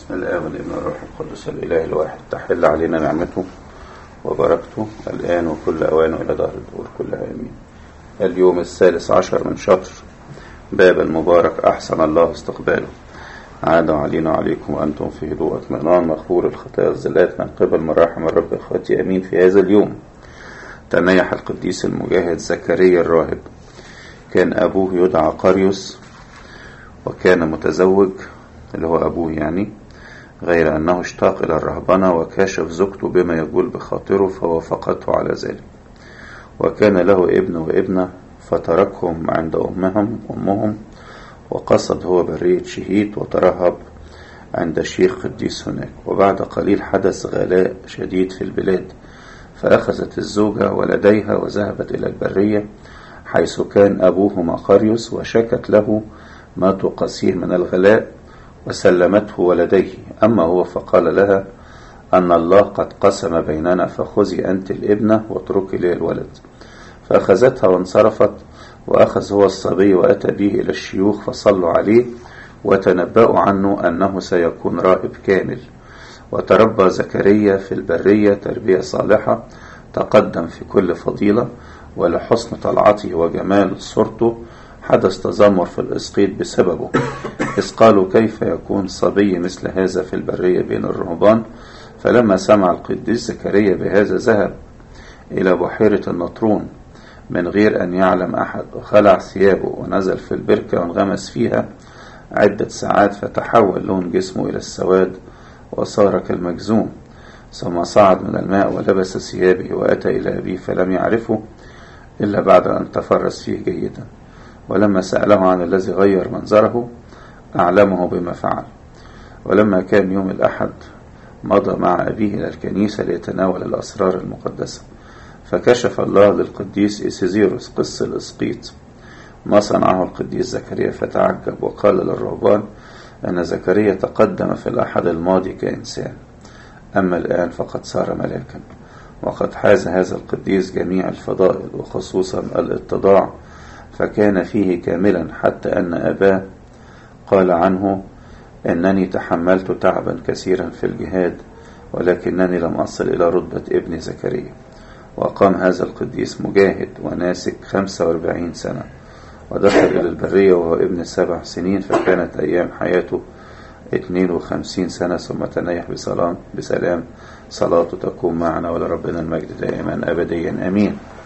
الآب والابن والروح القدس الإله الواحد، تحل علينا نعمته وبركته الآن وكل أوان إلى دار الدور كلها آمين. اليوم 13 من شهر باب المبارك، أحسن الله استقباله. عاد علينا وعليكم وأنتم في هدوء اطمئنان، مغفور الخطايا الزلات من قبل مراحم الرب. إخوتي أمين. في هذا اليوم تنيح القديس المجاهد زكريا الراهب. كان أبوه يدعى قريوس، وكان متزوج اللي هو أبوه يعني، غير أنه اشتاق إلى الرهبنة وكاشف زوجته بما يقول بخاطره فوافقته على ذلك. وكان له ابن وابنة فتركهم عند أمهم وقصد هو برية شهيد وترهب عند شيخ قديس هناك. وبعد قليل حدث غلاء شديد في البلاد، فأخذت الزوجة ولديها وذهبت إلى البرية حيث كان أبوهما قريوس، وشكت له ما تقاسيه من الغلاء وسلمته ولديه. أما هو فقال لها أن الله قد قسم بيننا، فخذي أنت الابنة واتركي لي الولد. فأخذتها وانصرفت، وأخذ هو الصبي وأتى به إلى الشيوخ فصلوا عليه وتنبأوا عنه أنه سيكون راهب كامل. وتربى زكريا في البرية تربية صالحة، تقدم في كل فضيلة، ولحسن طلعته وجمال صورته حدث تذمر في الإسقيط بسببه، إذ قالوا كيف يكون صبي مثل هذا في البرية بين الرهبان. فلما سمع القديس زكريا بهذا ذهب إلى بحيرة النطرون من غير أن يعلم أحد، وخلع ثيابه ونزل في البركة وانغمس فيها عدة ساعات، فتحول لون جسمه إلى السواد وصار كالمجزوم. ثم صعد من الماء ولبس ثيابه وأتى إلى أبيه، فلم يعرفه إلا بعد أن تفرس فيه جيدا. ولما سأله عن الذي غير منظره أعلمه بما فعل. ولما كان يوم الأحد مضى مع أبيه إلى الكنيسة ليتناول الأسرار المقدسة، فكشف الله للقديس إيسيزيروس قس الإسقيط ما صنعه القديس زكريا، فتعجب وقال للرهبان أن زكريا تقدم في الأحد الماضي كإنسان، أما الآن فقد صار ملاكا. وقد حاز هذا القديس جميع الفضائل وخصوصا الاتضاع، فكان فيه كاملا، حتى أن أباه قال عنه إنني تحملت تعبا كثيرا في الجهاد ولكنني لم أصل إلى رتبة ابن زكريا. وقام هذا القديس مجاهد وناسك 45 سنة، ودخل إلى البرية وهو ابن 7 سنين، فكانت أيام حياته 52 سنة، ثم تنيح بسلام. صلاته تكون معنا ولربنا المجد دائما أبديا آمين.